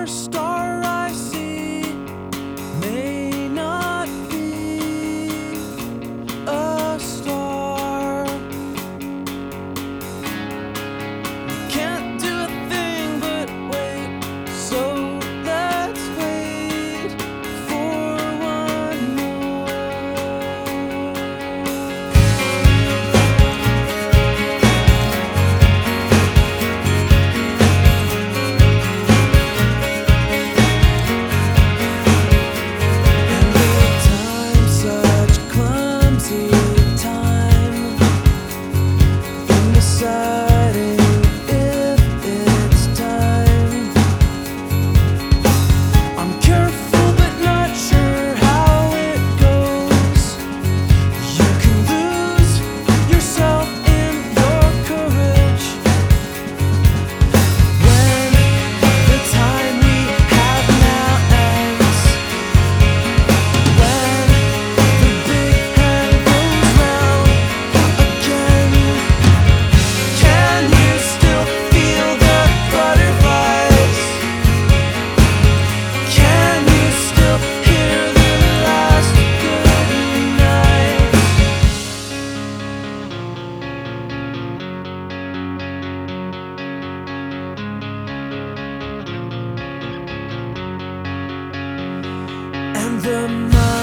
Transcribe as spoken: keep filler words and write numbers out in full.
Every star I see may not be a star. Can't do a thing but wait, so let's wait for one more. And the time, such clumsy time, in deciding if it's time. I'm careful but not sure how it goes. You can lose yourself in your courage when the time we have now ends. When the big hand goes round again, can you still feel the butterflies? Can you still hear the last goodnight? And the